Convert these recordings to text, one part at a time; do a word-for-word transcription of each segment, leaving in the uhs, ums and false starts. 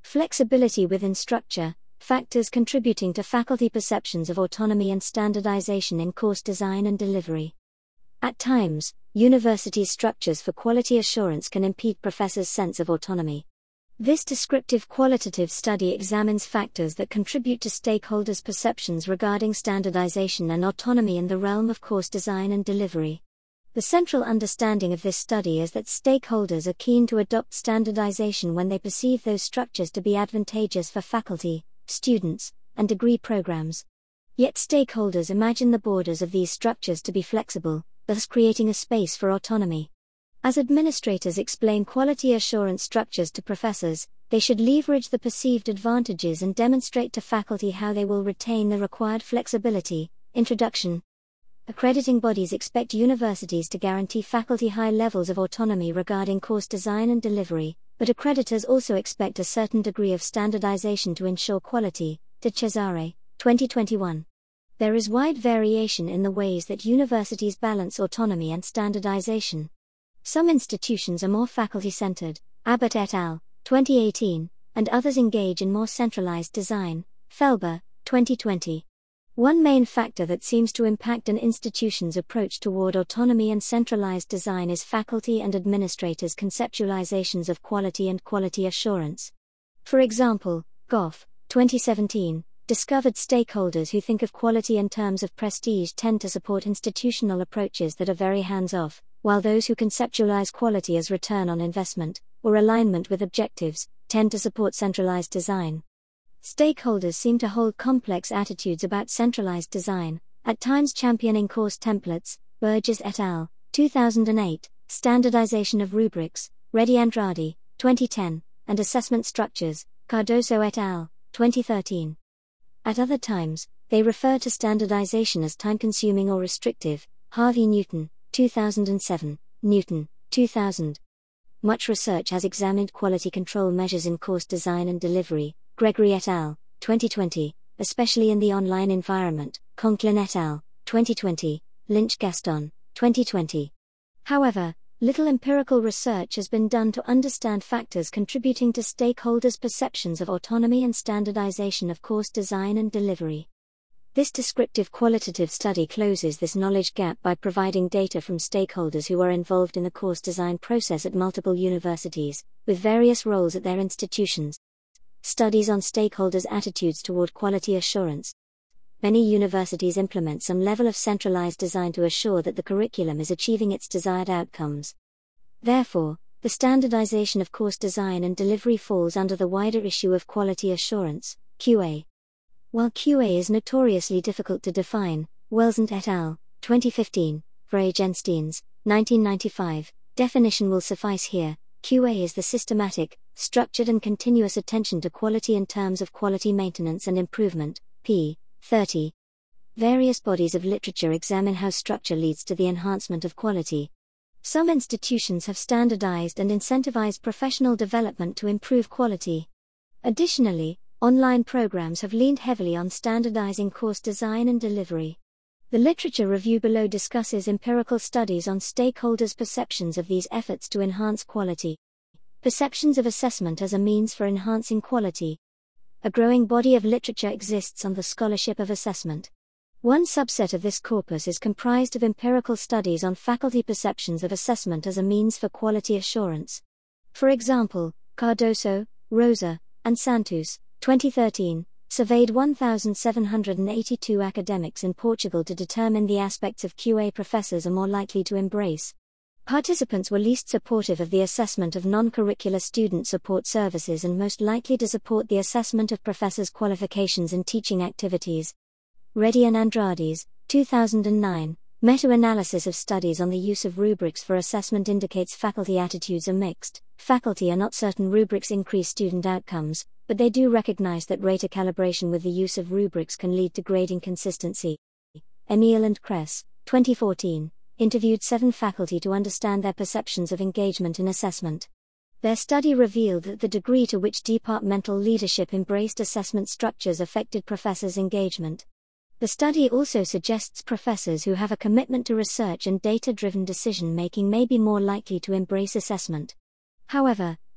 Flexibility within structure, factors contributing to faculty perceptions of autonomy and standardization in course design and delivery. At times, universities' structures for quality assurance can impede professors' sense of autonomy. This descriptive qualitative study examines factors that contribute to stakeholders' perceptions regarding standardization and autonomy in the realm of course design and delivery. The central understanding of this study is that stakeholders are keen to adopt standardization when they perceive those structures to be advantageous for faculty, students, and degree programs. Yet stakeholders imagine the borders of these structures to be flexible, thus creating a space for autonomy. As administrators explain quality assurance structures to professors, they should leverage the perceived advantages and demonstrate to faculty how they will retain the required flexibility. Introduction. Accrediting bodies expect universities to guarantee faculty high levels of autonomy regarding course design and delivery, but accreditors also expect a certain degree of standardization to ensure quality. De Cesare, twenty twenty-one. There is wide variation in the ways that universities balance autonomy and standardization. Some institutions are more faculty-centered, Abbott et al., twenty eighteen, and others engage in more centralized design, Felber, twenty twenty. One main factor that seems to impact an institution's approach toward autonomy and centralized design is faculty and administrators' conceptualizations of quality and quality assurance. For example, Goff, twenty seventeen, discovered stakeholders who think of quality in terms of prestige tend to support institutional approaches that are very hands-off, while those who conceptualize quality as return on investment, or alignment with objectives, tend to support centralized design. Stakeholders seem to hold complex attitudes about centralized design, at times championing course templates, Burgess et al., two thousand eight, standardization of rubrics, Reddy Andrade, twenty ten, and assessment structures, Cardoso et al., twenty thirteen. At other times, they refer to standardization as time-consuming or restrictive, Harvey Newton, two thousand seven, Newton, two thousand. Much research has examined quality control measures in course design and delivery, Gregory et al., twenty twenty, especially in the online environment, Conklin et al., twenty twenty, Lynch-Gaston, twenty twenty. However, little empirical research has been done to understand factors contributing to stakeholders' perceptions of autonomy and standardization of course design and delivery. This descriptive qualitative study closes this knowledge gap by providing data from stakeholders who are involved in the course design process at multiple universities, with various roles at their institutions. Studies on stakeholders' attitudes toward quality assurance. Many universities implement some level of centralized design to assure that the curriculum is achieving its desired outcomes. Therefore, the standardization of course design and delivery falls under the wider issue of quality assurance, Q A. While Q A is notoriously difficult to define, Welsant et al., twenty fifteen, Vragensteins, nineteen ninety-five, definition will suffice here. Q A is the systematic, structured and continuous attention to quality in terms of quality maintenance and improvement, p. thirty. Various bodies of literature examine how structure leads to the enhancement of quality. Some institutions have standardized and incentivized professional development to improve quality. Additionally, online programs have leaned heavily on standardizing course design and delivery. The literature review below discusses empirical studies on stakeholders' perceptions of these efforts to enhance quality. Perceptions of assessment as a means for enhancing quality. A growing body of literature exists on the scholarship of assessment. One subset of this corpus is comprised of empirical studies on faculty perceptions of assessment as a means for quality assurance. For example, Cardoso, Rosa, and Santos, twenty thirteen, surveyed one thousand seven hundred eighty-two academics in Portugal to determine the aspects of Q A professors are more likely to embrace. Participants were least supportive of the assessment of non-curricular student support services and most likely to support the assessment of professors' qualifications in teaching activities. Reddy and Andrades, two thousand nine, meta-analysis of studies on the use of rubrics for assessment indicates faculty attitudes are mixed. Faculty are not certain rubrics increase student outcomes, but they do recognize that rater calibration with the use of rubrics can lead to grading consistency. Emile and Kress, twenty fourteen, interviewed seven faculty to understand their perceptions of engagement in assessment. Their study revealed that the degree to which departmental leadership embraced assessment structures affected professors' engagement. The study also suggests professors who have a commitment to research and data-driven decision-making may be more likely to embrace assessment. However,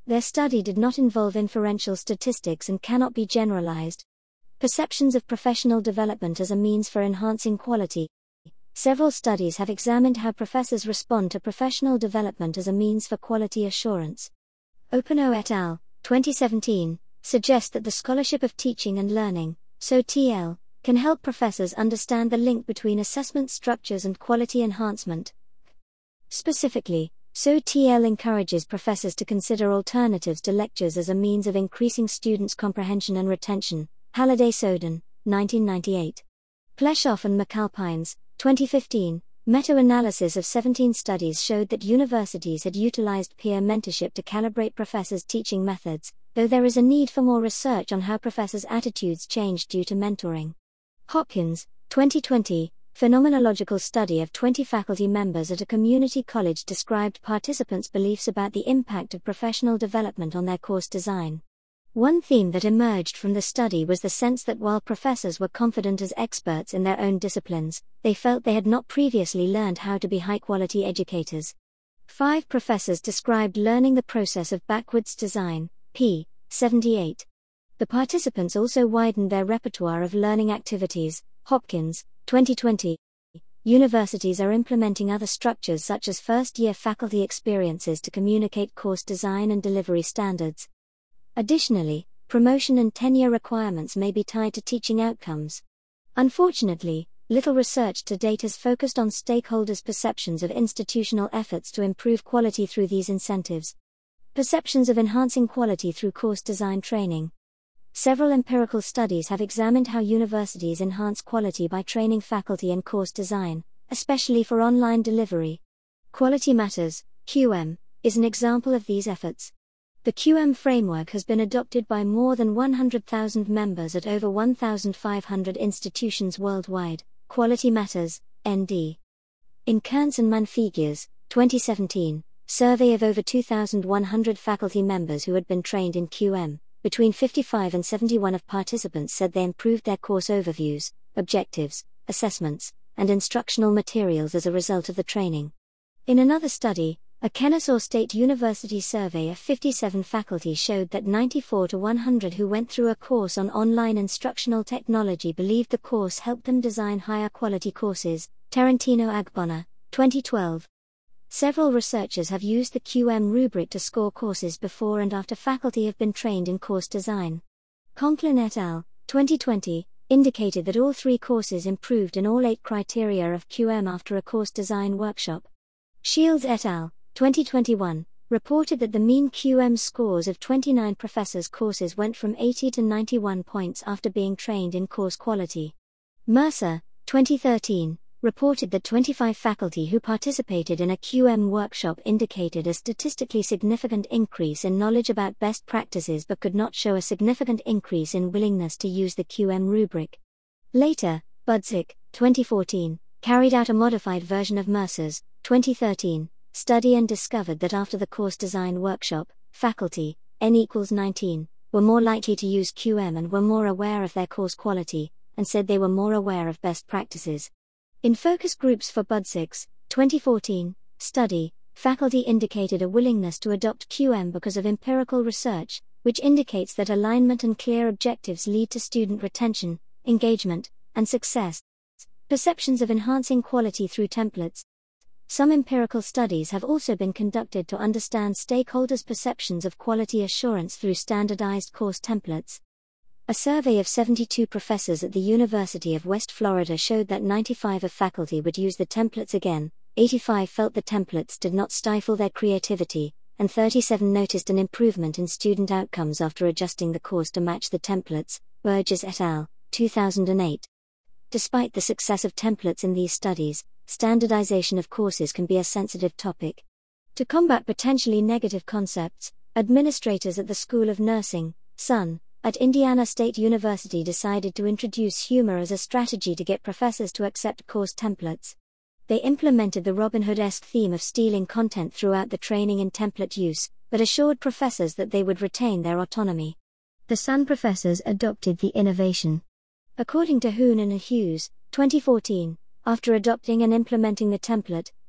Their study did not involve inferential statistics and cannot be generalized. Perceptions of professional development as a means for enhancing quality. Several studies have examined how professors respond to professional development as a means for quality assurance. Openow et al., twenty seventeen, suggest that the scholarship of teaching and learning, S O T L, can help professors understand the link between assessment structures and quality enhancement. Specifically, S O T L encourages professors to consider alternatives to lectures as a means of increasing students' comprehension and retention. Halliday-Soden, nineteen ninety-eight. Pleshoff and McAlpines, twenty fifteen. Meta-analysis of seventeen studies showed that universities had utilized peer mentorship to calibrate professors' teaching methods, though there is a need for more research on how professors' attitudes changed due to mentoring. Hopkins, twenty twenty. Phenomenological study of twenty faculty members at a community college described participants' beliefs about the impact of professional development on their course design. One theme that emerged from the study was the sense that while professors were confident as experts in their own disciplines, they felt they had not previously learned how to be high-quality educators. Five professors described learning the process of backwards design, p. seventy-eight. The participants also widened their repertoire of learning activities. Hopkins, twenty twenty. Universities are implementing other structures such as first-year faculty experiences to communicate course design and delivery standards. Additionally, promotion and tenure requirements may be tied to teaching outcomes. Unfortunately, little research to date has focused on stakeholders' perceptions of institutional efforts to improve quality through these incentives. Perceptions of enhancing quality through course design training. Several empirical studies have examined how universities enhance quality by training faculty in course design, especially for online delivery. Quality Matters, Q M, is an example of these efforts. The Q M framework has been adopted by more than one hundred thousand members at over one thousand five hundred institutions worldwide. Quality Matters, N D. In Kearns and Manfigues, twenty seventeen, survey of over two thousand one hundred faculty members who had been trained in Q M. Between fifty-five and seventy-one of participants said they improved their course overviews, objectives, assessments, and instructional materials as a result of the training. In another study, a Kennesaw State University survey of fifty-seven faculty showed that ninety-four to one hundred who went through a course on online instructional technology believed the course helped them design higher quality courses. Tarantino Agbona, twenty twelve. Several researchers have used the Q M rubric to score courses before and after faculty have been trained in course design. Conklin et al., twenty twenty, indicated that all three courses improved in all eight criteria of Q M after a course design workshop. Shields et al., twenty twenty-one, reported that the mean Q M scores of twenty-nine professors' courses went from eighty to ninety-one points after being trained in course quality. Mercer, twenty thirteen, reported that twenty-five faculty who participated in a Q M workshop indicated a statistically significant increase in knowledge about best practices but could not show a significant increase in willingness to use the Q M rubric. Later, Budzik, twenty fourteen, carried out a modified version of Mercer's, twenty thirteen, study and discovered that after the course design workshop, faculty, N equals nineteen, were more likely to use Q M and were more aware of their course quality, and said they were more aware of best practices. In focus groups for Budzik's, twenty fourteen, study, faculty indicated a willingness to adopt Q M because of empirical research, which indicates that alignment and clear objectives lead to student retention, engagement, and success. Perceptions of enhancing quality through templates. Some empirical studies have also been conducted to understand stakeholders' perceptions of quality assurance through standardized course templates. A survey of seventy-two professors at the University of West Florida showed that ninety-five of faculty would use the templates again, eighty-five felt the templates did not stifle their creativity, and thirty-seven noticed an improvement in student outcomes after adjusting the course to match the templates. Burgess et al., two thousand eight. Despite the success of templates in these studies, standardization of courses can be a sensitive topic. To combat potentially negative concepts, administrators at the School of Nursing, S U N, at Indiana State University decided to introduce humor as a strategy to get professors to accept course templates. They implemented the Robin Hood-esque theme of stealing content throughout the training in template use, but assured professors that they would retain their autonomy. The S U N professors adopted the innovation. According to Hoon and Hughes, twenty fourteen, after adopting and implementing the template,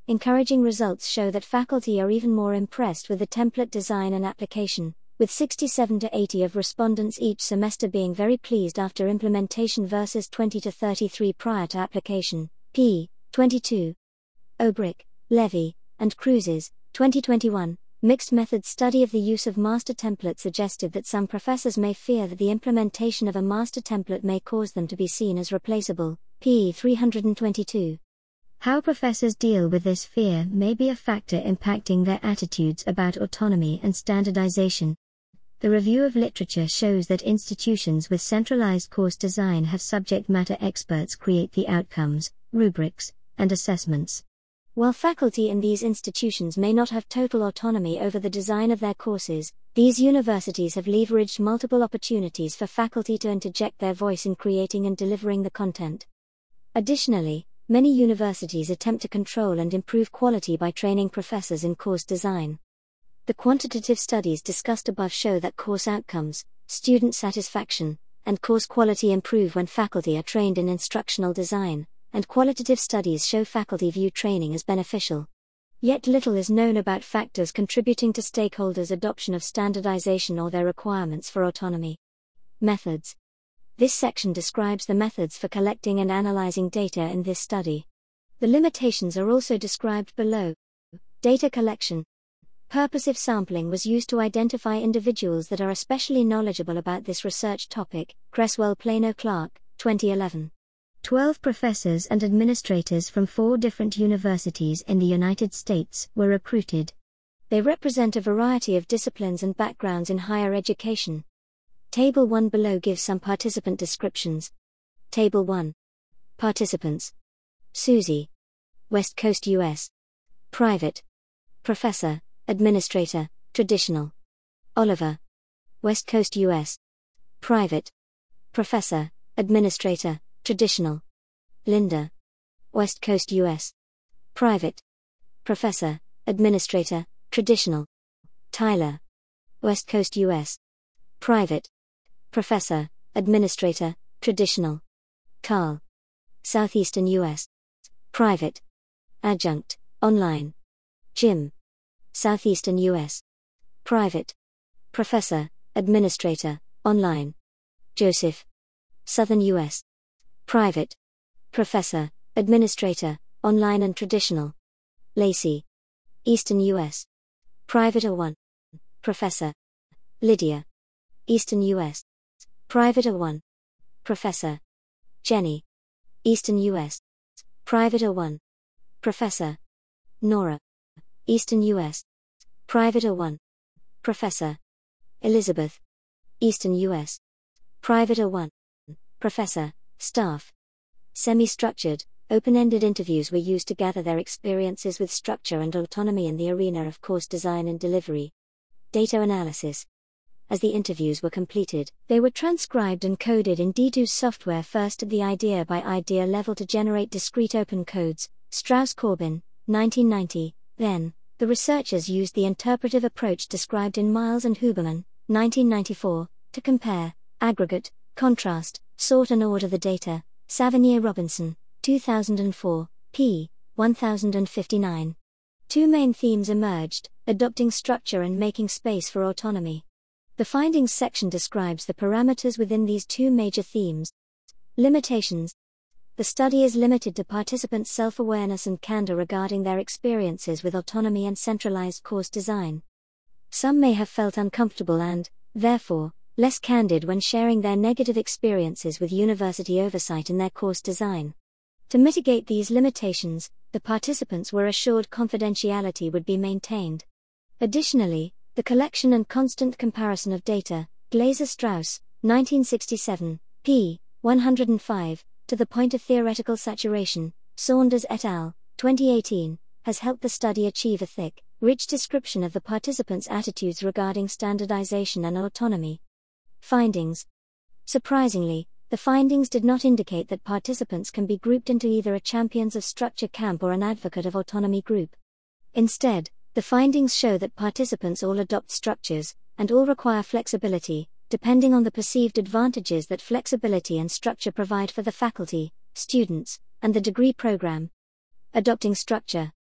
encouraging results show that faculty are even more impressed with the template design and application, with sixty-seven to eighty of respondents each semester being very pleased after implementation versus twenty to thirty-three prior to application. p. twenty-two. Obrick, Levy, and Cruises, twenty twenty-one, Mixed Method Study of the Use of Master Template suggested that some professors may fear that the implementation of a master template may cause them to be seen as replaceable. p. three hundred twenty-two. How professors deal with this fear may be a factor impacting their attitudes about autonomy and standardization. The review of literature shows that institutions with centralized course design have subject matter experts create the outcomes, rubrics, and assessments. While faculty in these institutions may not have total autonomy over the design of their courses, these universities have leveraged multiple opportunities for faculty to interject their voice in creating and delivering the content. Additionally, many universities attempt to control and improve quality by training professors in course design. The quantitative studies discussed above show that course outcomes, student satisfaction, and course quality improve when faculty are trained in instructional design, and qualitative studies show faculty view training as beneficial. Yet little is known about factors contributing to stakeholders' adoption of standardization or their requirements for autonomy. Methods. This section describes the methods for collecting and analyzing data in this study. The limitations are also described below. Data collection. Purposive sampling was used to identify individuals that are especially knowledgeable about this research topic. Cresswell Plano Clark, twenty eleven. Twelve professors and administrators from four different universities in the United States were recruited. They represent a variety of disciplines and backgrounds in higher education. Table one below gives some participant descriptions. Table one. Participants. Susie. West Coast U S. Private. Professor, Administrator, Traditional. Oliver. West Coast U S. Private. Professor, Administrator, Traditional. Linda. West Coast U S. Private. Professor, Administrator, Traditional. Tyler. West Coast U S. Private. Professor, Administrator, Traditional. Carl. Southeastern U S. Private. Adjunct, Online. Jim. Southeastern U S. Private. Professor, Administrator, Online. Joseph. Southern U S. Private. Professor, Administrator, Online and Traditional. Lacey. Eastern U S. Private or one. Professor. Lydia. Eastern U S. Private or one. Professor. Jenny. Eastern U S. Private or one. Professor. Nora. Eastern U S. Private or one. Professor. Elizabeth. Eastern U S. Private or one. Professor. Staff. Semi-structured, open-ended interviews were used to gather their experiences with structure and autonomy in the arena of course design and delivery. Data analysis. As the interviews were completed, they were transcribed and coded in Deduce software first at the idea by idea level to generate discrete open codes. Strauss-Corbin, nineteen ninety. Then, the researchers used the interpretive approach described in Miles and Huberman, nineteen ninety-four, to compare, aggregate, contrast, sort and order the data. Savigny-Robinson, two thousand four, p. one thousand fifty-nine. Two main themes emerged: adopting structure and making space for autonomy. The findings section describes the parameters within these two major themes. Limitations. The study is limited to participants' self-awareness and candor regarding their experiences with autonomy and centralized course design. Some may have felt uncomfortable and, therefore, less candid when sharing their negative experiences with university oversight in their course design. To mitigate these limitations, the participants were assured confidentiality would be maintained. Additionally, the collection and constant comparison of data, Glaser-Strauss, nineteen sixty-seven, p. one hundred five, to the point of theoretical saturation, Saunders et al., twenty eighteen, has helped the study achieve a thick, rich description of the participants' attitudes regarding standardization and autonomy. Findings. Surprisingly, the findings did not indicate that participants can be grouped into either a champions of structure camp or an advocate of autonomy group. Instead, the findings show that participants all adopt structures, and all require flexibility, depending on the perceived advantages that flexibility and structure provide for the faculty, students, and the degree program. Adopting structure.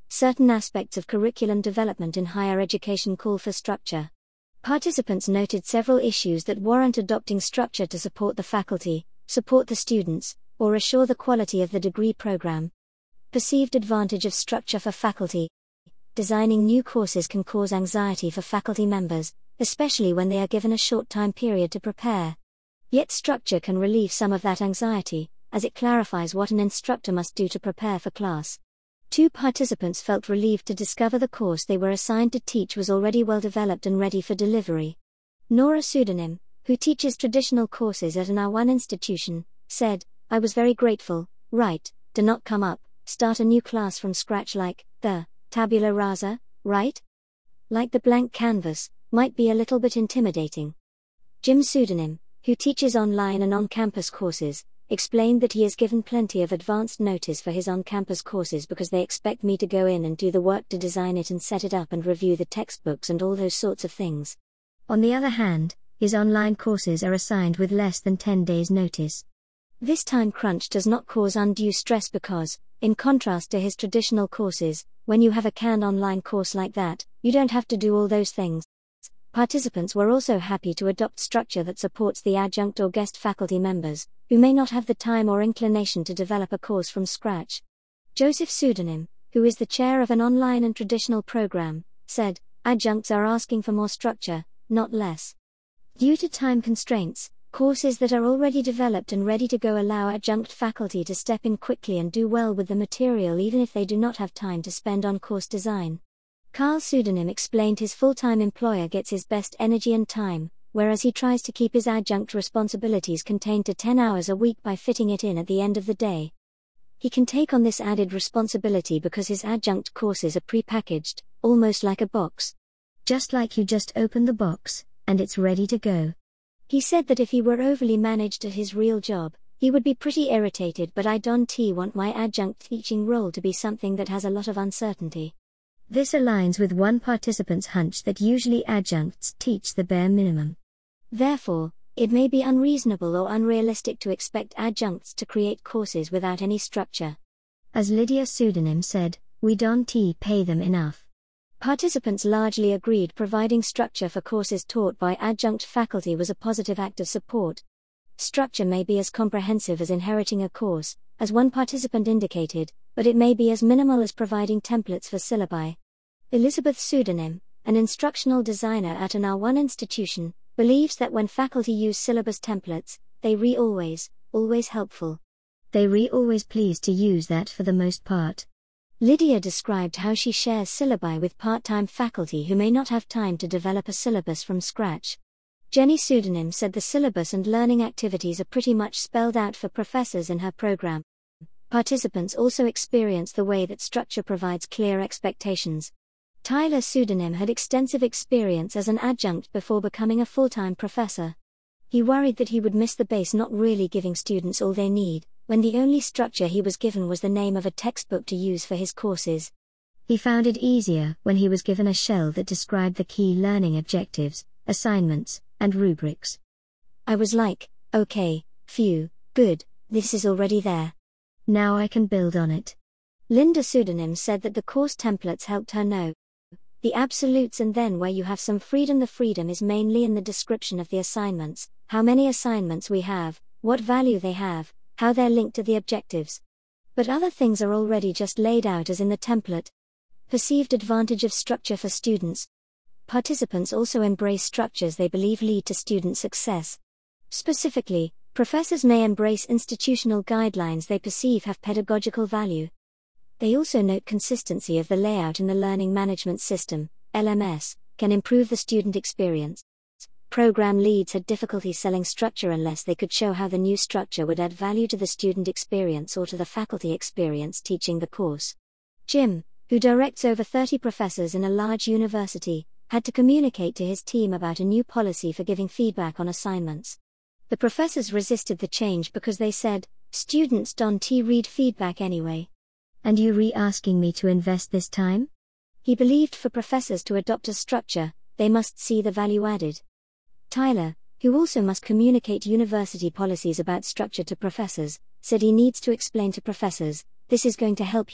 certain aspects of curriculum development in higher education call for structure. Participants noted several issues that warrant adopting structure to support the faculty, support the students, or assure the quality of the degree program. Perceived advantage of structure for faculty. Designing new courses can cause anxiety for faculty members, especially when they are given a short time period to prepare. Yet structure can relieve some of that anxiety, as it clarifies what an instructor must do to prepare for class. Two participants felt relieved to discover the course they were assigned to teach was already well developed and ready for delivery. Nora Pseudonym, who teaches traditional courses at an R one institution, said, "I was very grateful, right, to not come up, start a new class from scratch like, the, tabula rasa, right? Like the blank canvas, might be a little bit intimidating." Jim Pseudonym, who teaches online and on-campus courses, explained that he is given plenty of advanced notice for his on-campus courses because they expect me to go in and do the work to design it and set it up and review the textbooks and all those sorts of things. On the other hand, his online courses are assigned with less than ten days notice. This time crunch does not cause undue stress because, in contrast to his traditional courses, when you have a canned online course like that, you don't have to do all those things. Participants were also happy to adopt structure that supports the adjunct or guest faculty members, who may not have the time or inclination to develop a course from scratch. Joseph Pseudonym, who is the chair of an online and traditional program, said, "Adjuncts are asking for more structure, not less. Due to time constraints, courses that are already developed and ready to go allow adjunct faculty to step in quickly and do well with the material even if they do not have time to spend on course design." Carl Pseudonym explained his full-time employer gets his best energy and time, whereas he tries to keep his adjunct responsibilities contained to ten hours a week by fitting it in at the end of the day. He can take on this added responsibility because his adjunct courses are pre-packaged, almost like a box. Just like you just open the box, and it's ready to go. He said that if he were overly managed at his real job, he would be pretty irritated, but I don't want my adjunct teaching role to be something that has a lot of uncertainty. This aligns with one participant's hunch that usually adjuncts teach the bare minimum. Therefore, it may be unreasonable or unrealistic to expect adjuncts to create courses without any structure. As Lydia Pseudonym said, "We don't pay them enough." Participants largely agreed providing structure for courses taught by adjunct faculty was a positive act of support. Structure may be as comprehensive as inheriting a course, as one participant indicated, but it may be as minimal as providing templates for syllabi. Elizabeth Pseudonym, an instructional designer at an R one institution, believes that when faculty use syllabus templates, they re always, always helpful. They re always pleased to use that for the most part. Lydia described how she shares syllabi with part-time faculty who may not have time to develop a syllabus from scratch. Jenny Pseudonym said the syllabus and learning activities are pretty much spelled out for professors in her program. Participants also experience the way that structure provides clear expectations. Tyler Pseudonym had extensive experience as an adjunct before becoming a full-time professor. He worried that he would miss the base not really giving students all they need, when the only structure he was given was the name of a textbook to use for his courses. He found it easier when he was given a shell that described the key learning objectives, assignments, and rubrics. "I was like, okay, phew, good, this is already there. Now I can build on it." Linda Pseudonym said that the course templates helped her know the absolutes and then where you have some freedom. The freedom is mainly in the description of the assignments, how many assignments we have, what value they have, how they're linked to the objectives. But other things are already just laid out as in the template. Perceived advantage of structure for students. Participants also embrace structures they believe lead to student success. Specifically, professors may embrace institutional guidelines they perceive have pedagogical value. They also note consistency of the layout in the Learning Management System, L M S, can improve the student experience. Program leads had difficulty selling structure unless they could show how the new structure would add value to the student experience or to the faculty experience teaching the course. Jim, who directs over thirty professors in a large university, had to communicate to his team about a new policy for giving feedback on assignments. The professors resisted the change because they said, "Students don't read feedback anyway. And you re-asking me to invest this time?" He believed for professors to adopt a structure, they must see the value added. Tyler, who also must communicate university policies about structure to professors, said he needs to explain to professors, "This is going to help you,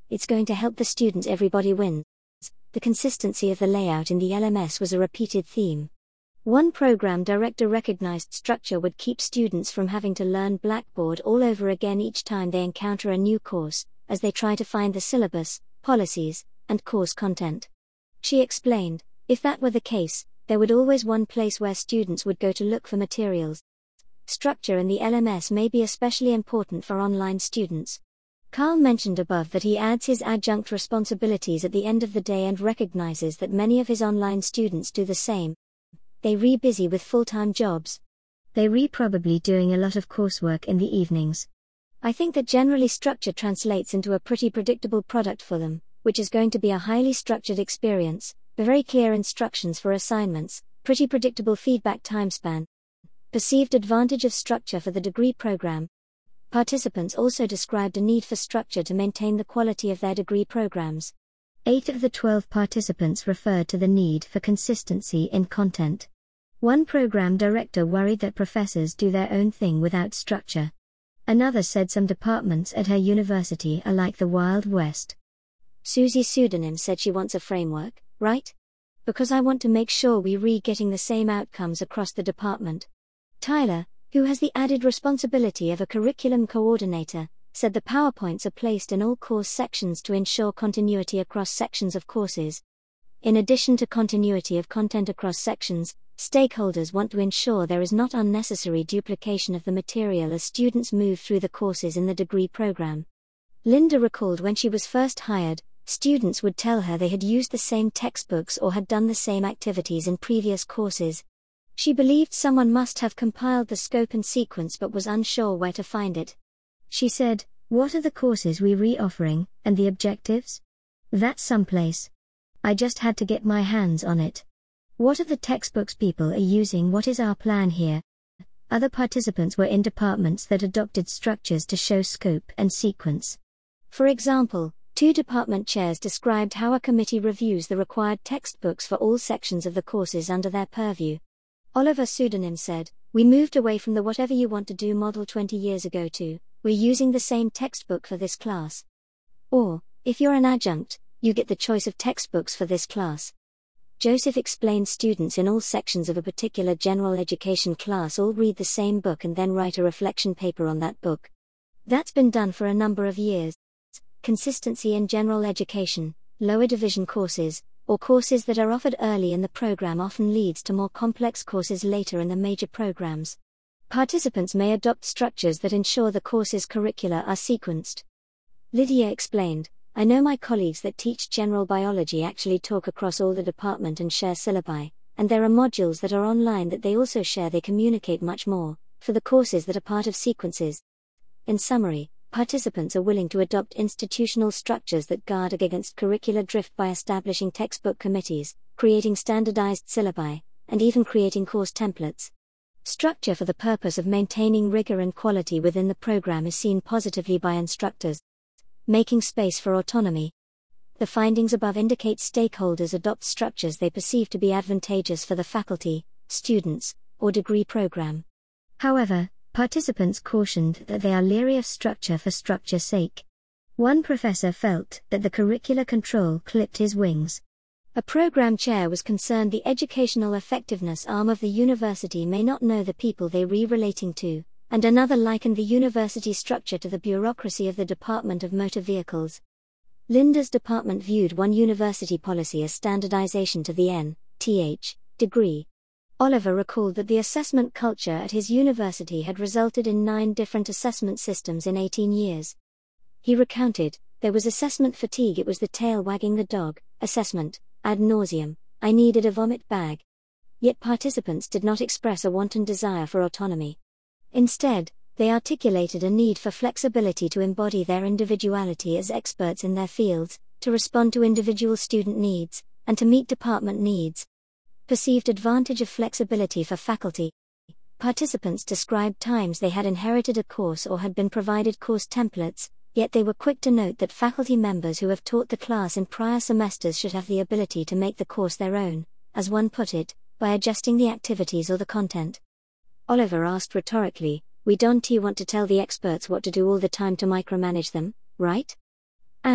It's going to help the students. Everybody wins. The consistency of the layout in the L M S was a repeated theme. One program director recognized structure would keep students from having to learn Blackboard all over again each time they encounter a new course, as they try to find the syllabus, policies, and course content. She explained, if that were the case, there would always one place where students would go to look for materials. Structure in the L M S may be especially important for online students. Carl mentioned above that he adds his adjunct responsibilities at the end of the day and recognizes that many of his online students do the same. They re busy with full-time jobs. They re probably doing a lot of coursework in the evenings. I think that generally structure translates into a pretty predictable product for them, which is going to be a highly structured experience, very clear instructions for assignments, pretty predictable feedback timespan. Perceived advantage of structure for the degree program. Participants also described a need for structure to maintain the quality of their degree programs. Eight of the twelve participants referred to the need for consistency in content. One program director worried that professors do their own thing without structure. Another said some departments at her university are like the Wild West. Susie Pseudonym said she wants a framework, right? Because I want to make sure we re getting the same outcomes across the department. Tyler, who has the added responsibility of a curriculum coordinator, said the PowerPoints are placed in all course sections to ensure continuity across sections of courses. In addition to continuity of content across sections, stakeholders want to ensure there is not unnecessary duplication of the material as students move through the courses in the degree program. Linda recalled when she was first hired, students would tell her they had used the same textbooks or had done the same activities in previous courses. She believed someone must have compiled the scope and sequence but was unsure where to find it. She said, "What are the courses we re-offering, and the objectives? That's someplace. I just had to get my hands on it. What are the textbooks people are using? What is our plan here?" Other participants were in departments that adopted structures to show scope and sequence. For example, two department chairs described how a committee reviews the required textbooks for all sections of the courses under their purview. Oliver Pseudonym said, "We moved away from the whatever you want to do model twenty years ago to, we're using the same textbook for this class." Or, if you're an adjunct, you get the choice of textbooks for this class. Joseph explained students in all sections of a particular general education class all read the same book and then write a reflection paper on that book. That's been done for a number of years. Consistency in general education, lower division courses, or courses that are offered early in the program often leads to more complex courses later in the major programs. Participants may adopt structures that ensure the course's curricula are sequenced. Lydia explained, "I know my colleagues that teach general biology actually talk across all the department and share syllabi, and there are modules that are online that they also share. They communicate much more, for the courses that are part of sequences." In summary, participants are willing to adopt institutional structures that guard against curricular drift by establishing textbook committees, creating standardized syllabi, and even creating course templates. Structure for the purpose of maintaining rigor and quality within the program is seen positively by instructors. Making space for autonomy. The findings above indicate stakeholders adopt structures they perceive to be advantageous for the faculty, students, or degree program. However, participants cautioned that they are leery of structure for structure's sake. One professor felt that the curricular control clipped his wings. A program chair was concerned the educational effectiveness arm of the university may not know the people they re-relating to, and another likened the university structure to the bureaucracy of the Department of Motor Vehicles. Linda's department viewed one university policy as standardization to the N T H degree. Oliver recalled that the assessment culture at his university had resulted in nine different assessment systems in eighteen years. He recounted, "There was assessment fatigue, it was the tail wagging the dog, assessment, ad nauseum, I needed a vomit bag." Yet participants did not express a wanton desire for autonomy. Instead, they articulated a need for flexibility to embody their individuality as experts in their fields, to respond to individual student needs, and to meet department needs. Perceived advantage of flexibility for faculty. Participants described times they had inherited a course or had been provided course templates, yet they were quick to note that faculty members who have taught the class in prior semesters should have the ability to make the course their own, as one put it, by adjusting the activities or the content. Oliver asked rhetorically, "We don't want to tell the experts what to do all the time to micromanage them, right? And,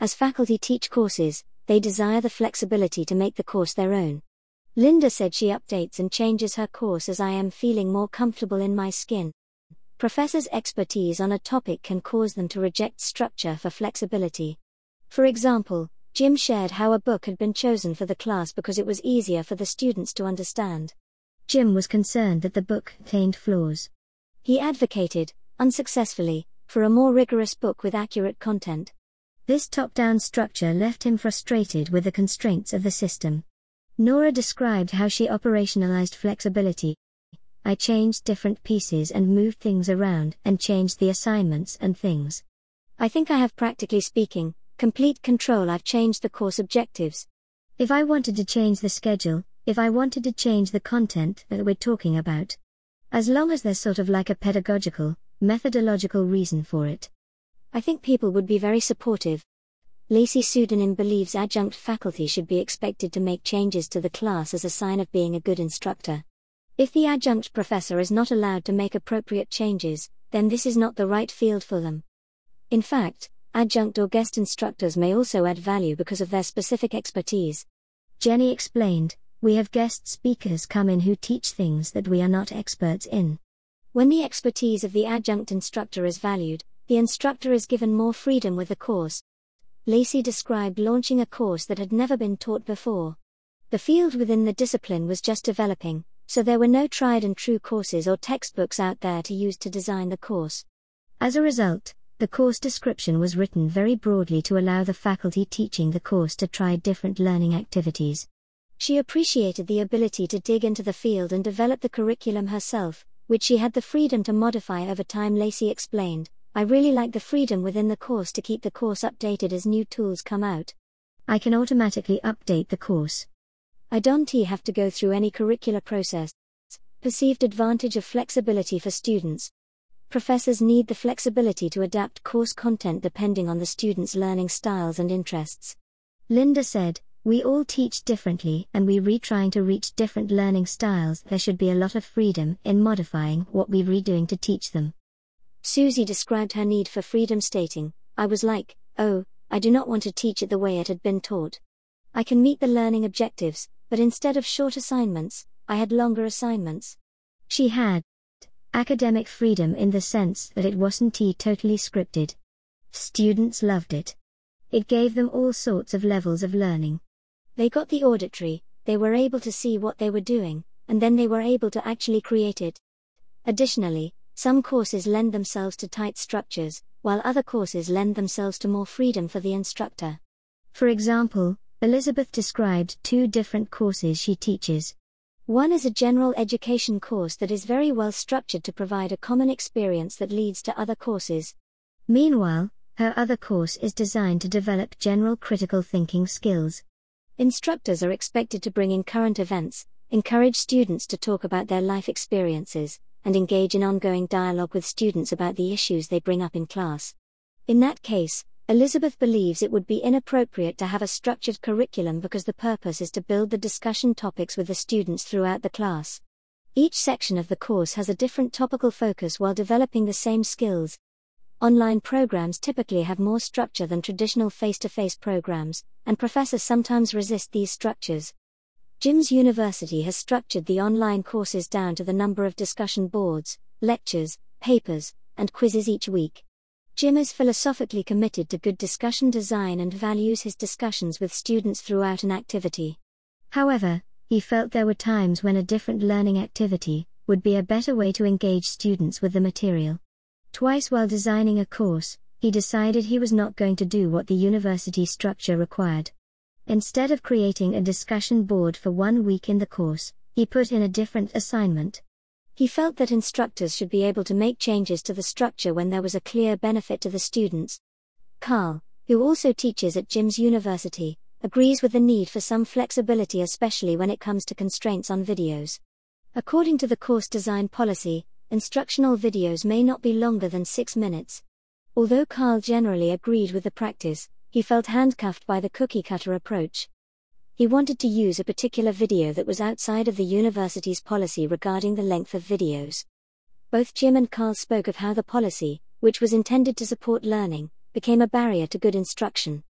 As faculty teach courses, they desire the flexibility to make the course their own. Linda said she updates and changes her course as I am feeling more comfortable in my skin. Professors' expertise on a topic can cause them to reject structure for flexibility. For example, Jim shared how a book had been chosen for the class because it was easier for the students to understand. Jim was concerned that the book contained flaws. He advocated, unsuccessfully, for a more rigorous book with accurate content. This top-down structure left him frustrated with the constraints of the system. Nora described how she operationalized flexibility. I changed different pieces and moved things around and changed the assignments and things. I think I have, practically speaking, complete control. I've changed the course objectives. If I wanted to change the schedule, if I wanted to change the content that we're talking about. As long as there's sort of like a pedagogical, methodological reason for it. I think people would be very supportive. Lacey Pseudonym believes adjunct faculty should be expected to make changes to the class as a sign of being a good instructor. If the adjunct professor is not allowed to make appropriate changes, then this is not the right field for them. In fact, adjunct or guest instructors may also add value because of their specific expertise. Jenny explained, we have guest speakers come in who teach things that we are not experts in. When the expertise of the adjunct instructor is valued, the instructor is given more freedom with the course. Lacey described launching a course that had never been taught before. The field within the discipline was just developing, so there were no tried and true courses or textbooks out there to use to design the course. As a result, the course description was written very broadly to allow the faculty teaching the course to try different learning activities. She appreciated the ability to dig into the field and develop the curriculum herself, which she had the freedom to modify over time. Lacey explained, I really like the freedom within the course to keep the course updated as new tools come out. I can automatically update the course. I don't have to go through any curricular process. Perceived advantage of flexibility for students. Professors need the flexibility to adapt course content depending on the students' learning styles and interests. Linda said, we all teach differently and we re trying to reach different learning styles. There should be a lot of freedom in modifying what we're redoing to teach them. Susie described her need for freedom, stating, I was like, oh, I do not want to teach it the way it had been taught. I can meet the learning objectives, but instead of short assignments, I had longer assignments. She had academic freedom in the sense that it wasn't totally scripted. Students loved it. It gave them all sorts of levels of learning. They got the auditory, they were able to see what they were doing, and then they were able to actually create it. Additionally, some courses lend themselves to tight structures, while other courses lend themselves to more freedom for the instructor. For example, Elizabeth described two different courses she teaches. One is a general education course that is very well structured to provide a common experience that leads to other courses. Meanwhile, her other course is designed to develop general critical thinking skills. Instructors are expected to bring in current events, encourage students to talk about their life experiences, and engage in ongoing dialogue with students about the issues they bring up in class. In that case, Elizabeth believes it would be inappropriate to have a structured curriculum because the purpose is to build the discussion topics with the students throughout the class. Each section of the course has a different topical focus while developing the same skills. Online programs typically have more structure than traditional face-to-face programs, and professors sometimes resist these structures. Jim's university has structured the online courses down to the number of discussion boards, lectures, papers, and quizzes each week. Jim is philosophically committed to good discussion design and values his discussions with students throughout an activity. However, he felt there were times when a different learning activity would be a better way to engage students with the material. Twice while designing a course, he decided he was not going to do what the university structure required. Instead of creating a discussion board for one week in the course, he put in a different assignment. He felt that instructors should be able to make changes to the structure when there was a clear benefit to the students. Carl, who also teaches at Jim's university, agrees with the need for some flexibility, especially when it comes to constraints on videos. According to the course design policy, instructional videos may not be longer than six minutes. Although Carl generally agreed with the practice, he felt handcuffed by the cookie-cutter approach. He wanted to use a particular video that was outside of the university's policy regarding the length of videos. Both Jim and Carl spoke of how the policy, which was intended to support learning, became a barrier to good instruction.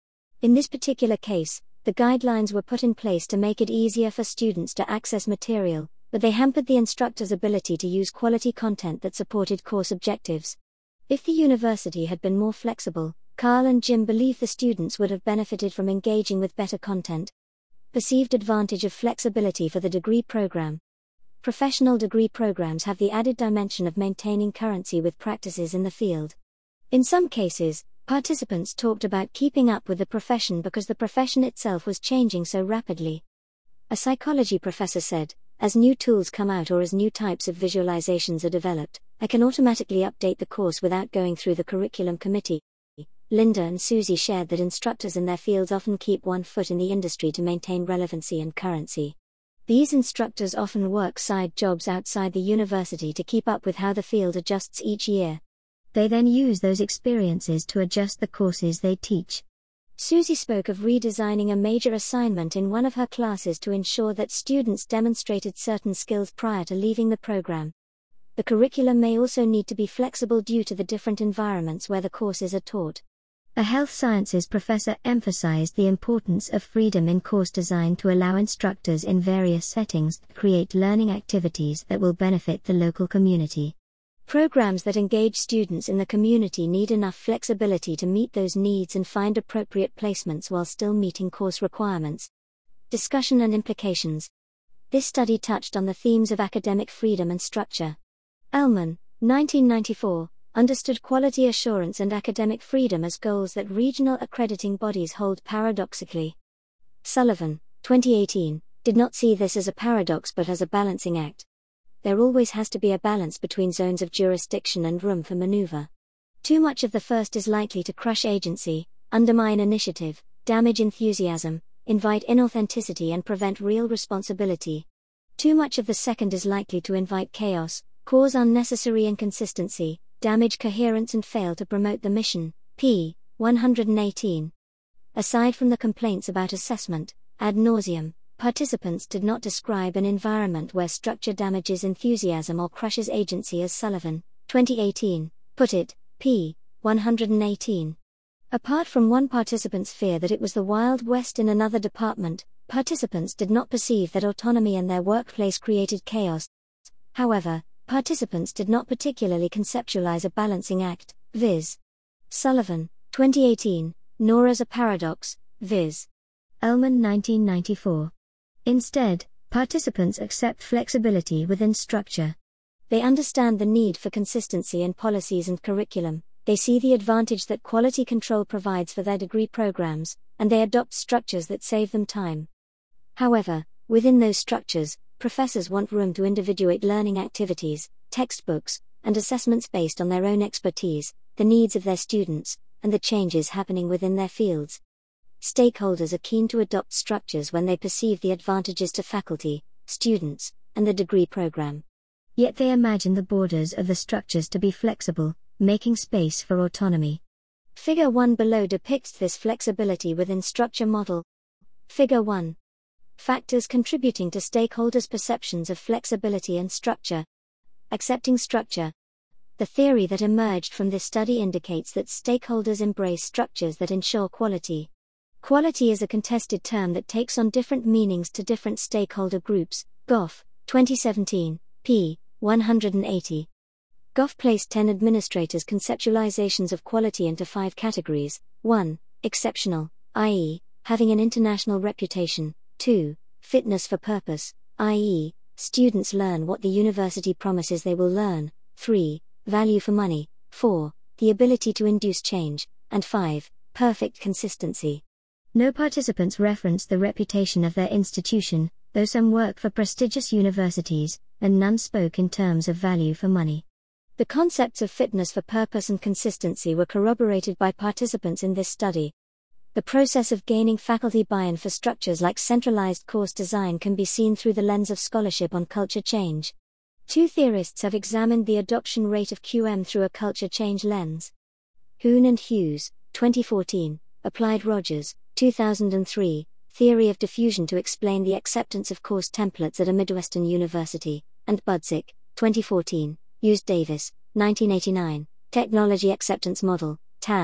In this particular case, the guidelines were put in place to make it easier for students to access material, but they hampered the instructor's ability to use quality content that supported course objectives. If the university had been more flexible, Carl and Jim believe the students would have benefited from engaging with better content. Perceived advantage of flexibility for the degree program. Professional degree programs have the added dimension of maintaining currency with practices in the field. In some cases, participants talked about keeping up with the profession because the profession itself was changing so rapidly. A psychology professor said, "As new tools come out or as new types of visualizations are developed, I can automatically update the course without going through the curriculum committee." Linda and Susie shared that instructors in their fields often keep one foot in the industry to maintain relevancy and currency. These instructors often work side jobs outside the university to keep up with how the field adjusts each year. They then use those experiences to adjust the courses they teach. Susie spoke of redesigning a major assignment in one of her classes to ensure that students demonstrated certain skills prior to leaving the program. The curriculum may also need to be flexible due to the different environments where the courses are taught. A health sciences professor emphasized the importance of freedom in course design to allow instructors in various settings to create learning activities that will benefit the local community. Programs that engage students in the community need enough flexibility to meet those needs and find appropriate placements while still meeting course requirements. Discussion and implications. This study touched on the themes of academic freedom and structure. Ellman, nineteen ninety-four, understood quality assurance and academic freedom as goals that regional accrediting bodies hold paradoxically. Sullivan, twenty eighteen, did not see this as a paradox but as a balancing act. There always has to be a balance between zones of jurisdiction and room for maneuver. Too much of the first is likely to crush agency, undermine initiative, damage enthusiasm, invite inauthenticity and prevent real responsibility. Too much of the second is likely to invite chaos, cause unnecessary inconsistency, damage coherence and fail to promote the mission. p. one hundred eighteen. Aside from the complaints about assessment, ad nauseam, participants did not describe an environment where structure damages enthusiasm or crushes agency as Sullivan, twenty eighteen, put it, p. one hundred eighteen. Apart from one participant's fear that it was the Wild West in another department, participants did not perceive that autonomy in their workplace created chaos. However, participants did not particularly conceptualize a balancing act, viz. Sullivan, twenty eighteen, nor as a paradox, viz. Ellman, nineteen ninety-four. Instead, participants accept flexibility within structure. They understand the need for consistency in policies and curriculum, they see the advantage that quality control provides for their degree programs, and they adopt structures that save them time. However, within those structures, professors want room to individuate learning activities, textbooks, and assessments based on their own expertise, the needs of their students, and the changes happening within their fields. Stakeholders are keen to adopt structures when they perceive the advantages to faculty, students, and the degree program. Yet they imagine the borders of the structures to be flexible, making space for autonomy. Figure one below depicts this flexibility within structure model. Figure one. Factors contributing to stakeholders' perceptions of flexibility and structure. Accepting structure. The theory that emerged from this study indicates that stakeholders embrace structures that ensure quality. Quality is a contested term that takes on different meanings to different stakeholder groups. Goff, twenty seventeen, p. one hundred eighty. Goff placed ten administrators' conceptualizations of quality into five categories. one. Exceptional, that is, having an international reputation. two. Fitness for purpose, that is, students learn what the university promises they will learn. three. Value for money. four. The ability to induce change. And five. Perfect consistency. No participants referenced the reputation of their institution, though some work for prestigious universities, and none spoke in terms of value for money. The concepts of fitness for purpose and consistency were corroborated by participants in this study. The process of gaining faculty buy-in for structures like centralized course design can be seen through the lens of scholarship on culture change. Two theorists have examined the adoption rate of Q M through a culture change lens. Hoon and Hughes, twenty fourteen, Applied Rogers, two thousand three, Theory of Diffusion to explain the acceptance of course templates at a Midwestern university, and Budzik, twenty fourteen, Hughes Davis, nineteen eighty-nine, Technology Acceptance Model, T A M,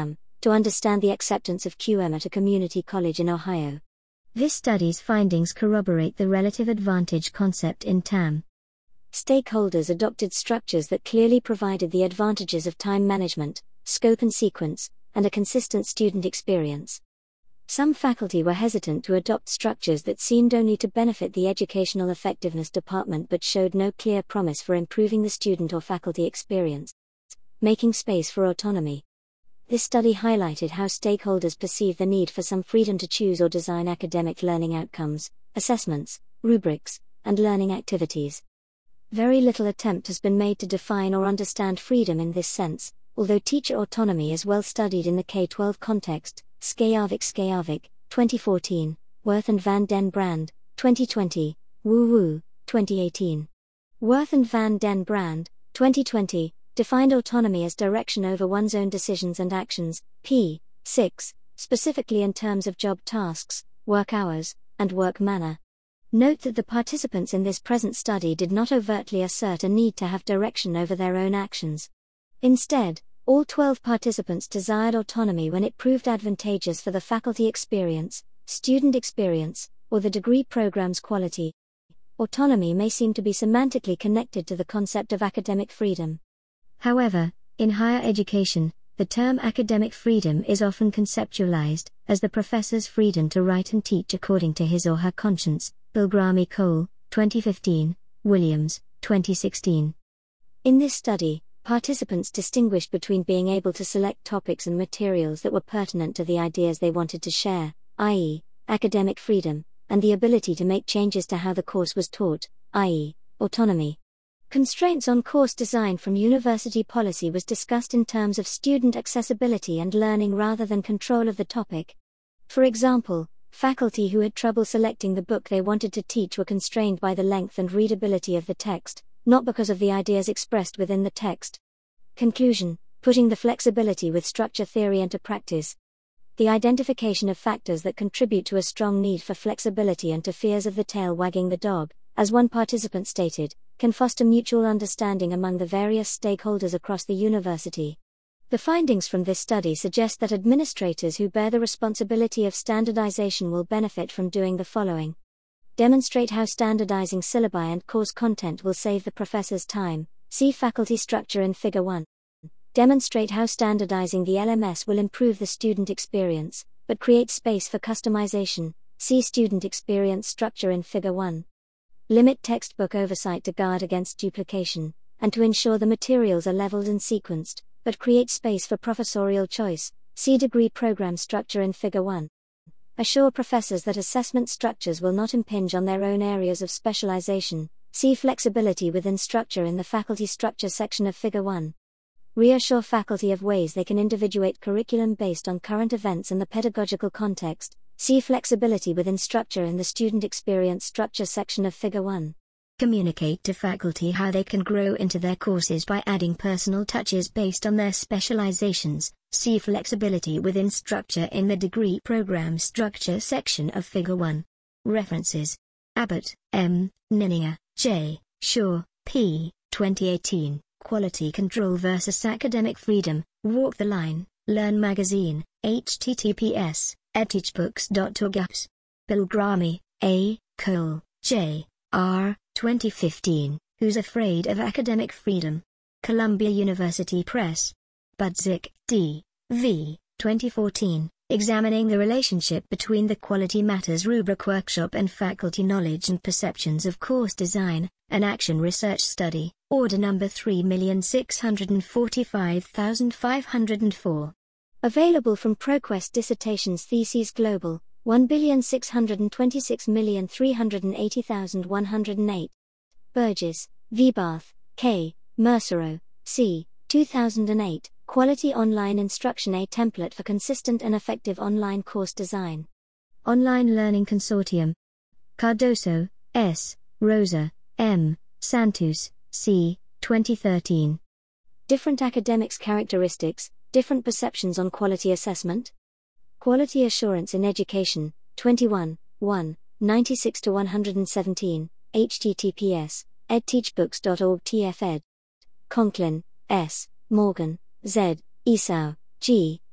to understand the acceptance of Q M at a community college in Ohio. This study's findings corroborate the relative advantage concept in T A M. Stakeholders adopted structures that clearly provided the advantages of time management, scope and sequence, and a consistent student experience. Some faculty were hesitant to adopt structures that seemed only to benefit the educational effectiveness department but showed no clear promise for improving the student or faculty experience. Making space for autonomy. This study highlighted how stakeholders perceive the need for some freedom to choose or design academic learning outcomes, assessments, rubrics, and learning activities. Very little attempt has been made to define or understand freedom in this sense, although teacher autonomy is well studied in the K twelve context. Skajavik Skajavik, twenty fourteen, Worth and van den Brand, twenty twenty, Wu Wu, twenty eighteen. Worth and van den Brand, twenty twenty, defined autonomy as direction over one's own decisions and actions, p. six, specifically in terms of job tasks, work hours, and work manner. Note that the participants in this present study did not overtly assert a need to have direction over their own actions. Instead, all twelve participants desired autonomy when it proved advantageous for the faculty experience, student experience, or the degree program's quality. Autonomy may seem to be semantically connected to the concept of academic freedom. However, in higher education, the term academic freedom is often conceptualized as the professor's freedom to write and teach according to his or her conscience. Bilgrami Cole, twenty fifteen, Williams, twenty sixteen. In this study, participants distinguished between being able to select topics and materials that were pertinent to the ideas they wanted to share, that is, academic freedom, and the ability to make changes to how the course was taught, that is, autonomy. Constraints on course design from university policy was discussed in terms of student accessibility and learning rather than control of the topic. For example, faculty who had trouble selecting the book they wanted to teach were constrained by the length and readability of the text, not because of the ideas expressed within the text. Conclusion: putting the flexibility with structure theory into practice. The identification of factors that contribute to a strong need for flexibility and to fears of the tail wagging the dog, as one participant stated, can foster mutual understanding among the various stakeholders across the university. The findings from this study suggest that administrators who bear the responsibility of standardization will benefit from doing the following. Demonstrate how standardizing syllabi and course content will save the professor's time. See faculty structure in Figure one. Demonstrate how standardizing the L M S will improve the student experience, but create space for customization. See student experience structure in Figure one. Limit textbook oversight to guard against duplication, and to ensure the materials are leveled and sequenced, but create space for professorial choice. See degree program structure in Figure one. Assure professors that assessment structures will not impinge on their own areas of specialization. See flexibility within structure in the faculty structure section of Figure one. Reassure faculty of ways they can individuate curriculum based on current events and the pedagogical context. See flexibility within structure in the student experience structure section of Figure one. Communicate to faculty how they can grow into their courses by adding personal touches based on their specializations. See flexibility within structure in the degree program structure section of Figure one. References: Abbott, M., Ninninger, J., Shaw, P., twenty eighteen, Quality Control versus Academic Freedom, Walk the Line, Learn Magazine, H T T P S, edteachbooks dot org apps. Bilgrami, A., Cole, J., R., twenty fifteen, Who's Afraid of Academic Freedom? Columbia University Press. Budzik, D. V., twenty fourteen, Examining the Relationship Between the Quality Matters Rubric Workshop and Faculty Knowledge and Perceptions of Course Design, an Action Research Study, Order Number three million six hundred forty-five thousand five hundred four. Available from ProQuest Dissertations Theses Global, one billion six hundred twenty-six million three hundred eighty thousand one hundred eight. Burgess, Vibarth, K., Mercero, C., two thousand eight, Quality Online Instruction: A Template for Consistent and Effective Online Course Design. Online Learning Consortium. Cardoso, S., Rosa, M., Santos, C., twenty thirteen. Different Academics Characteristics, Different Perceptions on Quality Assessment? Quality Assurance in Education, twenty-one, one, ninety-six to one seventeen, H T T P S, edteachbooks dot org T F ed. Conklin, S., Morgan, Z., Esau, G.,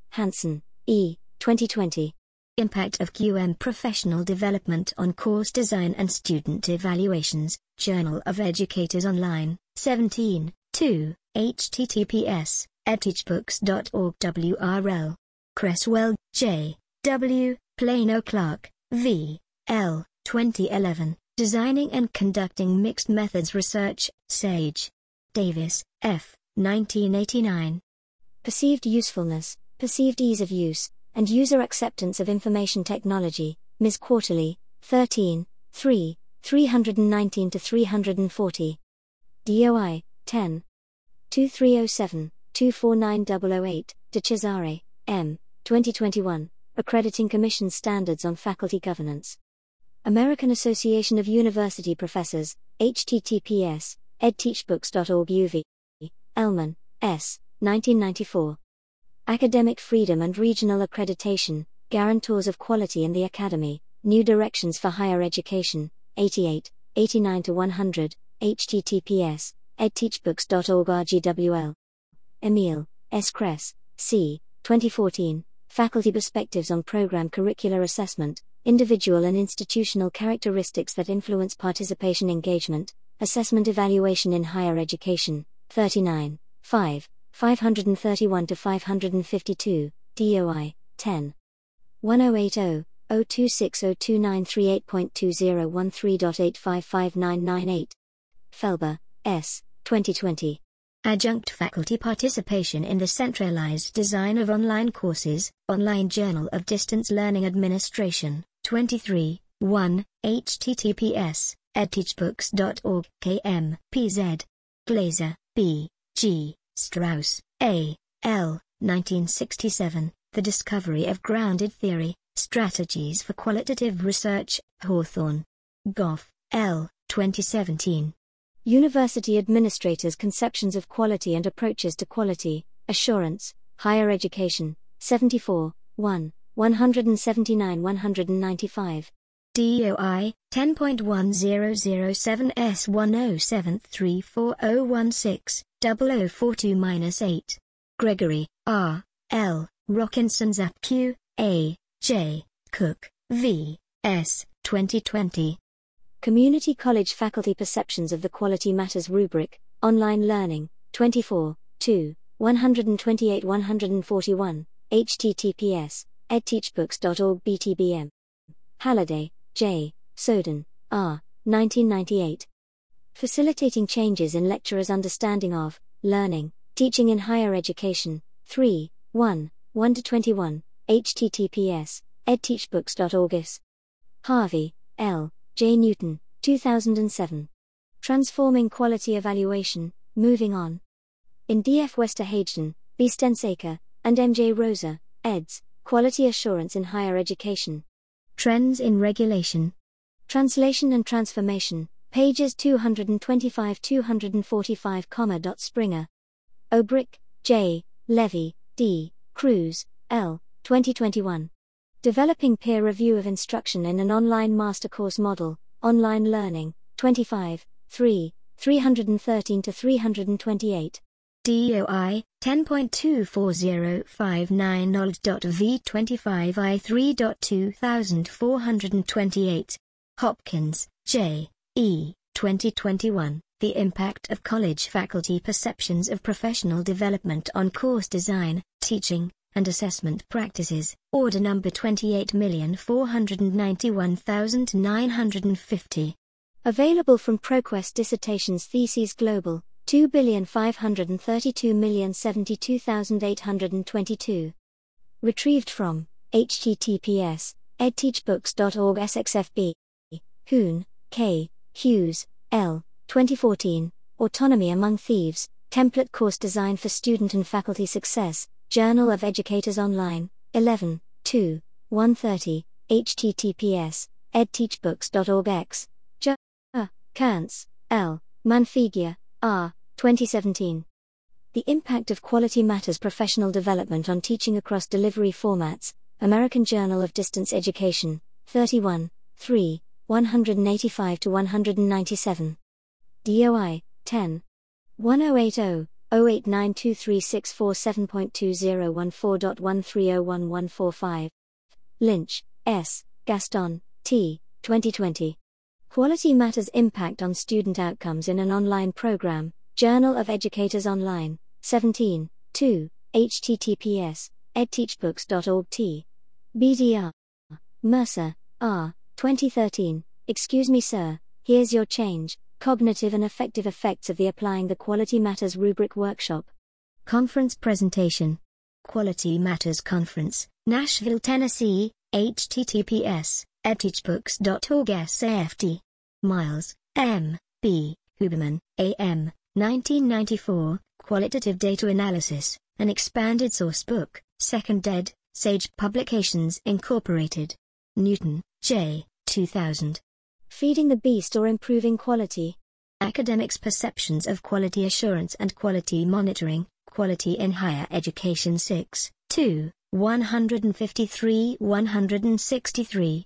Hansen, E., twenty twenty. Impact of Q M Professional Development on Course Design and Student Evaluations, Journal of Educators Online, seventeen, two, https, edteachbooks dot org W R L. Cresswell, J. W., Plano Clark, V. L., twenty eleven, Designing and Conducting Mixed Methods Research, Sage. Davis, F., nineteen eighty-nine. Perceived Usefulness, Perceived Ease of Use, and User Acceptance of Information Technology, Miz Quarterly, thirteen, three, three nineteen to three forty. D O I, ten. two three zero seven, two four nine zero zero eight, De Cesare, M., twenty twenty-one, Accrediting Commission Standards on Faculty Governance. American Association of University Professors, https, edteachbooks dot org U V. Ellman, S., nineteen ninety-four. Academic Freedom and Regional Accreditation, Guarantors of Quality in the Academy, New Directions for Higher Education, eighty-eight, eighty-nine to one hundred, https, edteachbooks dot org R G W L. Emile, S. Kress, C., twenty fourteen, Faculty Perspectives on Program Curricular Assessment, Individual and Institutional Characteristics that Influence Participation Engagement, Assessment Evaluation in Higher Education, thirty-nine, five, five thirty-one to five fifty-two, D O I, ten. one oh eight oh, oh two six oh two nine three eight point two oh one three dot eight five five nine nine eight. Felber, S., twenty twenty. Adjunct Faculty Participation in the Centralized Design of Online Courses, Online Journal of Distance Learning Administration, twenty-three, one, https, edteachbooks dot org, K M P Z. Glaser, B. G. Strauss, A. L., nineteen sixty-seven, The Discovery of Grounded Theory, Strategies for Qualitative Research, Hawthorne. Goff, L., twenty seventeen. University Administrators' Conceptions of Quality and Approaches to Quality, Assurance, Higher Education, seventy-four, one, one seventy-nine to one ninety-five. D O I, ten point one zero zero seven S one zero seven three four zero one six, zero zero four two dash eight. Gregory, R. L., Rockinson Zapp Q. A. J. Cook, V. S., twenty twenty. Community College Faculty Perceptions of the Quality Matters Rubric, Online Learning, twenty-four, two, one twenty-eight to one forty-one, https, edteachbooks dot org B T B M. Halliday, J., Soden, R., nineteen ninety-eight. Facilitating Changes in Lecturers' Understanding of Learning, Teaching in Higher Education, three, one, one to twenty-one, https, edteachbooks dot org is. Harvey, L., J. Newton, two thousand seven. Transforming Quality Evaluation, Moving On. In D F Westerhagen, B. Stensaker, and M J Rosa, eds. Quality Assurance in Higher Education. Trends in Regulation. Translation and Transformation, pages two twenty-five to two forty-five, Dot Springer. Obrick, J., Levy, D., Cruz, L., twenty twenty-one. Developing Peer Review of Instruction in an Online Master Course Model, Online Learning, twenty-five, three, three thirteen to three twenty-eight. D O I, ten point two four zero five nine O L D dot V twenty-five I three dot two four twenty-eight. Hopkins, J. E., twenty twenty-one, The Impact of College Faculty Perceptions of Professional Development on Course Design, Teaching, and Assessment Practices, Order Number twenty-eight four nine one nine five zero. Available from ProQuest Dissertations Theses Global, two five three two seven two eight two two. Retrieved from https, edteachbooks dot org S X F B. Hoon, K., Hughes, L., twenty fourteen, Autonomy Among Thieves, Template Course Design for Student and Faculty Success, Journal of Educators Online, eleven, two, one thirty, https, edteachbooks dot org X. J. Kearns, L., Manfigia, R., twenty seventeen. The Impact of Quality Matters Professional Development on Teaching Across Delivery Formats, American Journal of Distance Education, thirty-one, three, one eighty-five to one ninety-seven. D O I, ten. ten oh eight oh, zero eight nine two three six four seven point two zero one four dot one three zero one one four five. Lynch, S., Gaston, T., twenty twenty. Quality Matters Impact on Student Outcomes in an Online Program, Journal of Educators Online, seventeen, two, https, edteachbooks dot org t. B D R. Mercer, R., twenty thirteen, Excuse me sir, here's your change, Cognitive and Affective Effects of the Applying the Quality Matters Rubric Workshop. Conference Presentation. Quality Matters Conference, Nashville, Tennessee, https, edteachbooks dot org S A F T. Miles, M. B. Huberman, A M, nineteen ninety-four, Qualitative Data Analysis, an Expanded Source Book, second ed., Sage Publications Incorporated. Newton, J. two thousand. Feeding the Beast or Improving Quality. Academics' Perceptions of Quality Assurance and Quality Monitoring, Quality in Higher Education six, two, one fifty-three to one sixty-three,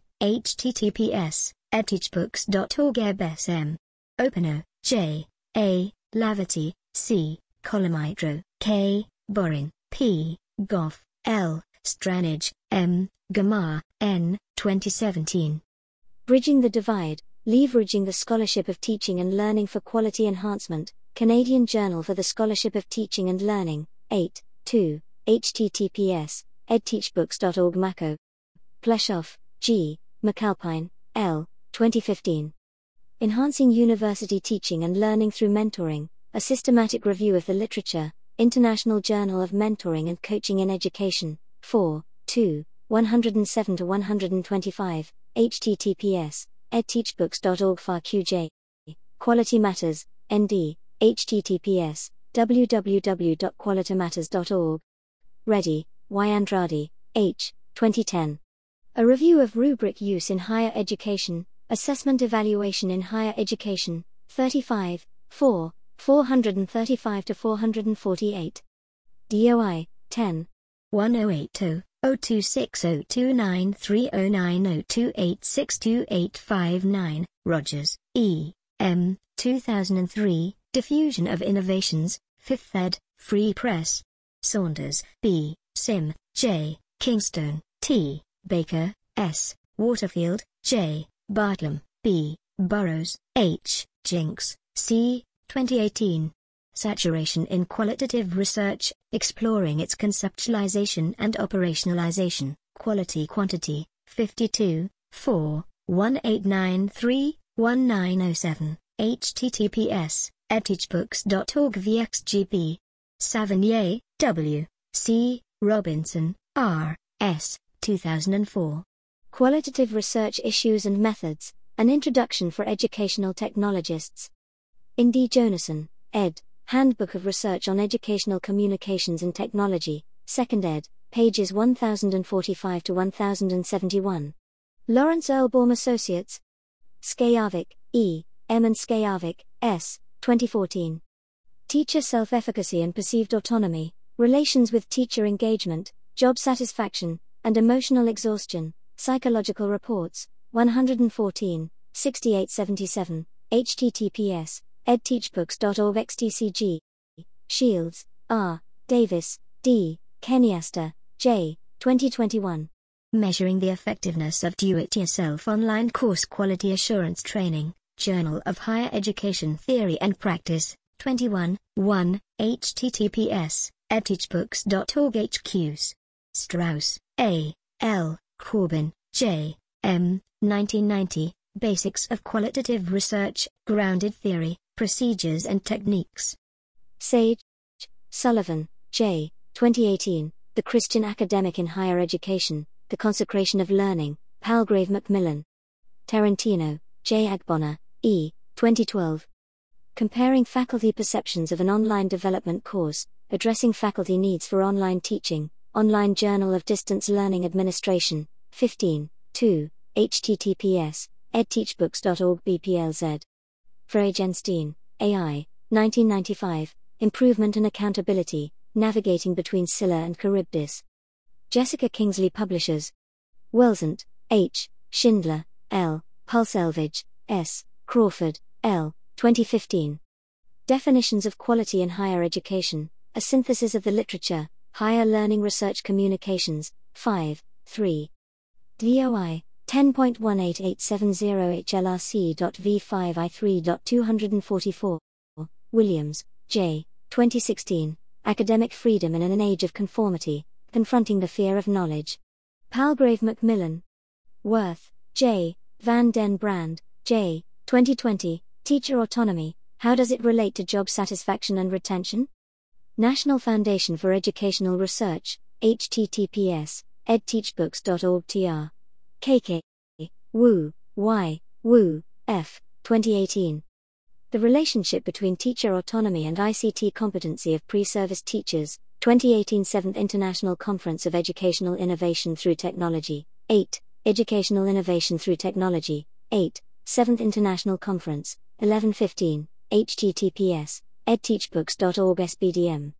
https, edteachbooks dot org E B S M. Openo, J. A. Laverty, C. Colomitro, K. Boring, P. Goff, L. Stranage, M. Gamar, N. twenty seventeen. Bridging the Divide, Leveraging the Scholarship of Teaching and Learning for Quality Enhancement, Canadian Journal for the Scholarship of Teaching and Learning, eight, two, https, edteachbooks dot org Mako. Pleshoff, G., McAlpine, L., twenty fifteen. Enhancing University Teaching and Learning Through Mentoring, A Systematic Review of the Literature, International Journal of Mentoring and Coaching in Education, four, two, one oh seven to one twenty-five, https, edteachbooks dot org F A Q J. Quality Matters, N D, https, w w w dot quality-matters dot org. Reddy, Y. Andrade, H., twenty ten. A Review of Rubric Use in Higher Education, Assessment Evaluation in Higher Education, thirty-five, four, four thirty-five to four forty-eight. D O I, ten. one oh eight two, oh two six oh two nine three oh nine oh two eight six two eight five nine, Rogers, E. M., two thousand three, Diffusion of Innovations, fifth ed., Free Press. Saunders, B., Sim, J., Kingstone, T., Baker, S., Waterfield, J., Bartlam, B., Burrows, H., Jinks, C., twenty eighteen. Saturation in Qualitative Research, Exploring its Conceptualization and Operationalization, Quality Quantity, fifty-two, four, one eight nine three, one nine oh seven, https, edteachbooks dot org V X G B. Savigny, W. C. Robinson, R. S. two thousand four. Qualitative Research Issues and Methods, An Introduction for Educational Technologists. Indy Jonason, ed., Handbook of Research on Educational Communications and Technology, second ed., pages one thousand forty-five to one thousand seventy-one. Lawrence Earlbaum Associates. Skajarvik, E., M. and Skajarvik, S., twenty fourteen. Teacher Self-Efficacy and Perceived Autonomy, Relations with Teacher Engagement, Job Satisfaction, and Emotional Exhaustion, Psychological Reports, one fourteen, sixty-eight seventy-seven, https, edteachbooks dot org X T C G. Shields, R., Davis, D., Kenyaster, J., twenty twenty-one. Measuring the Effectiveness of Do-It-Yourself Online Course Quality Assurance Training, Journal of Higher Education Theory and Practice, twenty-one, one, https, edteachbooks dot org H Qs. Strauss, A. L., Corbin, J. M., nineteen ninety, Basics of Qualitative Research, Grounded Theory, Procedures and Techniques. Sage, Sullivan, J., twenty eighteen, The Christian Academic in Higher Education, The Consecration of Learning, Palgrave Macmillan. Tarantino, J. Agbonner, E., twenty twelve. Comparing Faculty Perceptions of an Online Development Course, Addressing Faculty Needs for Online Teaching, Online Journal of Distance Learning Administration, fifteen, two, https, edteachbooks dot org B P L Z. Freigenstein, A I, nineteen ninety-five, Improvement and Accountability, Navigating Between Scylla and Charybdis. Jessica Kingsley Publishers. Welsant, H., Schindler, L., Pulselvage, S., Crawford, L., twenty fifteen. Definitions of Quality in Higher Education, a Synthesis of the Literature, Higher Learning Research Communications, five, three. D O I, ten point one eight eight seven zero H L R C V five I three two four four. Williams, J. twenty sixteen, Academic Freedom in an Age of Conformity, Confronting the Fear of Knowledge. Palgrave Macmillan. Worth, J. Van den Brand, J. twenty twenty, Teacher Autonomy, How Does It Relate to Job Satisfaction and Retention? National Foundation for Educational Research, H T T P S, edteachbooks dot org T R. K K. Wu, Y, Wu, F, twenty eighteen. The Relationship Between Teacher Autonomy and I C T Competency of Pre-Service Teachers, twenty eighteen seventh International Conference of Educational Innovation Through Technology, eight, Educational Innovation Through Technology, eight, seventh International Conference, eleven fifteen, H T T P S, edteachbooks dot org S B D M.